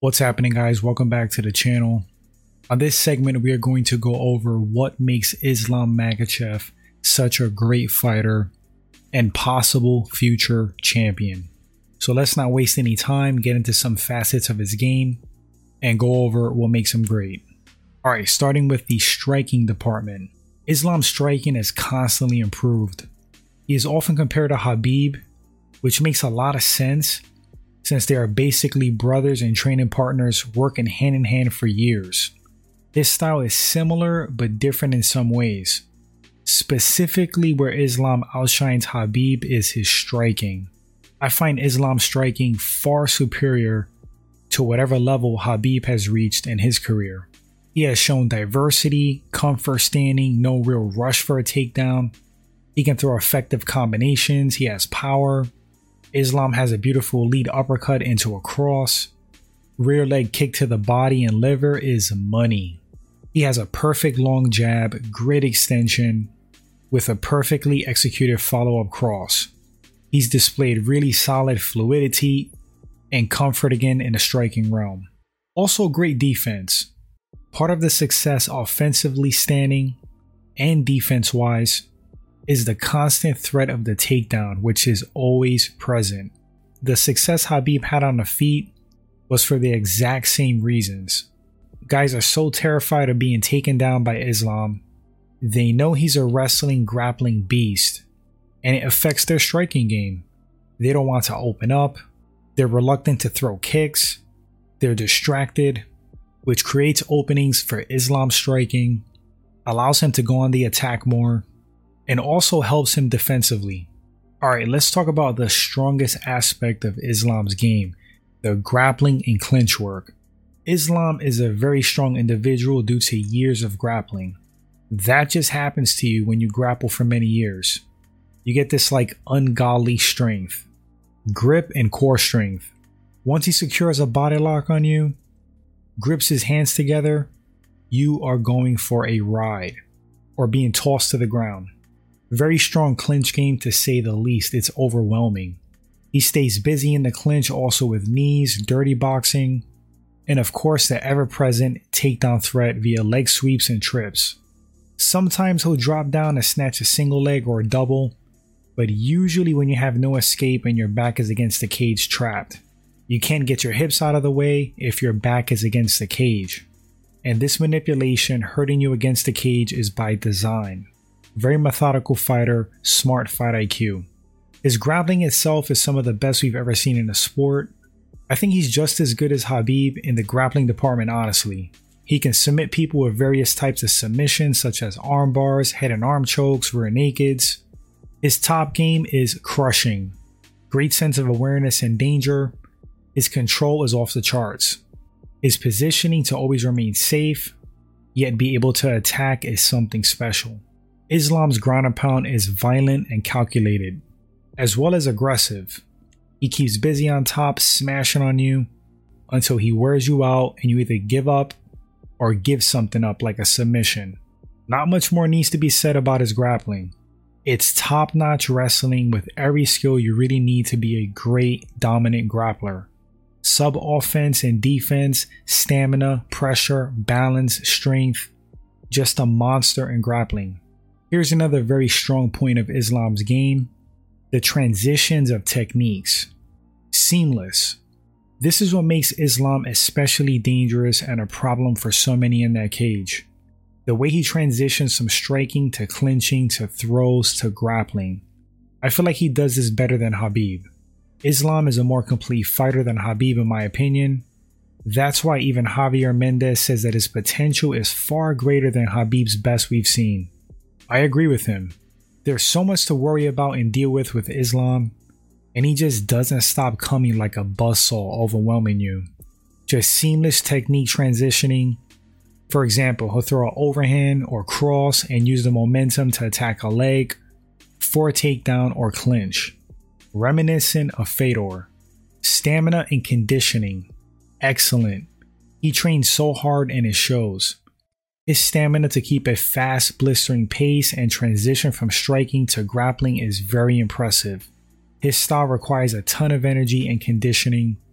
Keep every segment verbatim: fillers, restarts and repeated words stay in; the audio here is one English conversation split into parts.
What's happening, guys? Welcome back to the channel. On this segment, we are going to go over what makes Islam Makhachev such a great fighter and possible future champion. So let's not waste any time, get into some facets of his game and go over what makes him great. Alright, starting with the striking department. Islam's striking has constantly improved. He is often compared to Khabib, which makes a lot of sense since they are basically brothers and training partners working hand in hand for years. His style is similar but different in some ways. Specifically, where Islam outshines Khabib is his striking. I find Islam's striking far superior to whatever level Khabib has reached in his career. He has shown diversity, comfort standing, no real rush for a takedown. He can throw effective combinations, he has power. Islam has a beautiful lead uppercut into a cross. Rear leg kick to the body and liver is money. He has a perfect long jab, great extension, with a perfectly executed follow-up cross. He's displayed really solid fluidity and comfort again in the striking realm. Also great defense. Part of the success offensively standing and defense-wise is the constant threat of the takedown, which is always present. The success Khabib had on the feet was for the exact same reasons. Guys are so terrified of being taken down by Islam. They know he's a wrestling, grappling beast, and it affects their striking game. They don't want to open up. They're reluctant to throw kicks. They're distracted, which creates openings for Islam striking, allows him to go on the attack more, and also helps him defensively. Alright, let's talk about the strongest aspect of Islam's game, the grappling and clinch work. Islam is a very strong individual due to years of grappling. That just happens to you when you grapple for many years. You get this like ungodly strength, grip and core strength. Once he secures a body lock on you, grips his hands together, you are going for a ride or being tossed to the ground. Very strong clinch game to say the least. It's overwhelming. He stays busy in the clinch also with knees, dirty boxing, and of course the ever-present takedown threat via leg sweeps and trips. Sometimes he'll drop down and snatch a single leg or a double, but usually when you have no escape and your back is against the cage trapped. You can't get your hips out of the way if your back is against the cage. And this manipulation hurting you against the cage is by design. Very methodical fighter, smart fight I Q. His grappling itself is some of the best we've ever seen in the sport. I think he's just as good as Khabib in the grappling department, honestly. He can submit people with various types of submissions such as arm bars, head and arm chokes, rear nakeds. His top game is crushing. Great sense of awareness and danger. His control is off the charts. His positioning to always remain safe, yet be able to attack is something special. Islam's ground and pound is violent and calculated, as well as aggressive. He keeps busy on top, smashing on you until he wears you out and you either give up or give something up like a submission. Not much more needs to be said about his grappling. It's top-notch wrestling with every skill you really need to be a great dominant grappler. Sub-offense and defense, stamina, pressure, balance, strength. Just a monster in grappling. Here's another very strong point of Islam's game, the transitions of techniques. Seamless. This is what makes Islam especially dangerous and a problem for so many in that cage. The way he transitions from striking to clinching to throws to grappling. I feel like he does this better than Khabib. Islam is a more complete fighter than Khabib in my opinion. That's why even Javier Mendez says that his potential is far greater than Khabib's best we've seen. I agree with him. There's so much to worry about and deal with with Islam, and he just doesn't stop coming like a buzzsaw, overwhelming you. Just seamless technique transitioning. For example, he'll throw an overhand or cross and use the momentum to attack a leg for a takedown or clinch. Reminiscent of Fedor. Stamina and conditioning. Excellent. He trains so hard and it shows. His stamina to keep a fast, blistering pace and transition from striking to grappling is very impressive. His style requires a ton of energy and conditioning.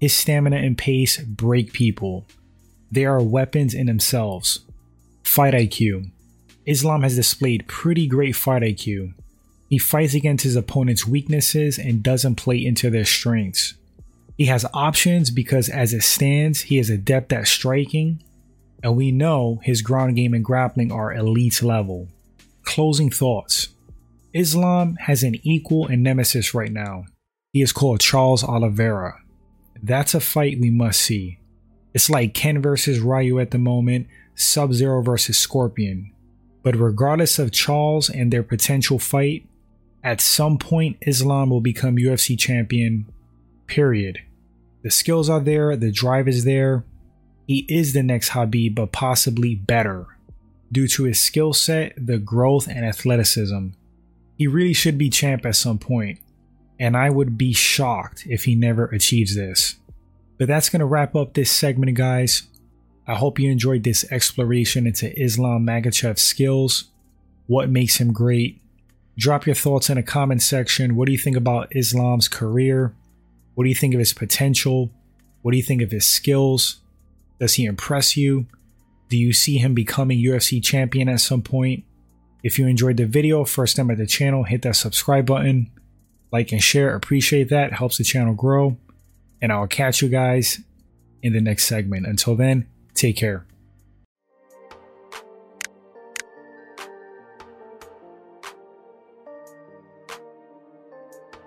His stamina and pace break people. They are weapons in themselves. Fight I Q. Islam has displayed pretty great fight I Q. He fights against his opponent's weaknesses and doesn't play into their strengths. He has options because as it stands, he is adept at striking, and we know his ground game and grappling are elite level. Closing thoughts. Islam has an equal and nemesis right now. He is called Charles Oliveira. That's a fight we must see. It's like Ken versus Ryu at the moment, Sub-Zero versus Scorpion. But regardless of Charles and their potential fight, at some point Islam will become U F C champion, period. The skills are there, the drive is there. He is the next Khabib, but possibly better, due to his skill set, the growth, and athleticism. He really should be champ at some point, and I would be shocked if he never achieves this. But that's going to wrap up this segment, guys. I hope you enjoyed this exploration into Islam Makhachev's skills, what makes him great. Drop your thoughts in the comment section. What do you think about Islam's career? What do you think of his potential? What do you think of his skills? Does he impress you? Do you see him becoming U F C champion at some point? If you enjoyed the video, first time at the channel, hit that subscribe button. Like and share, appreciate that, helps the channel grow. And I'll catch you guys in the next segment. Until then, take care.